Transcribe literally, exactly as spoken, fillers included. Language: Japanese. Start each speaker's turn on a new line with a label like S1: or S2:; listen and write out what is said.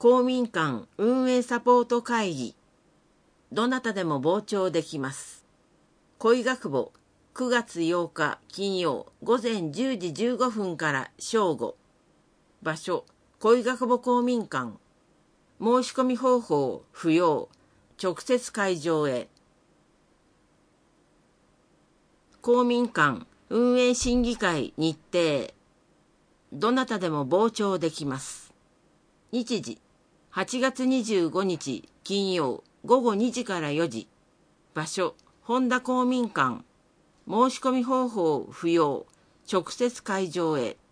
S1: 公民館運営サポート会議。どなたでも傍聴できます。恋学母くがつようか金曜午前じゅうじじゅうごふんから正午。場所、恋学母公民館。申し込み方法不要。直接会場へ。公民館運営審議会日程。どなたでも傍聴できます。日時、はちがつにじゅうごにち金曜ごごにじからよじ。場所、本田公民館。申し込み方法不要。直接会場へ。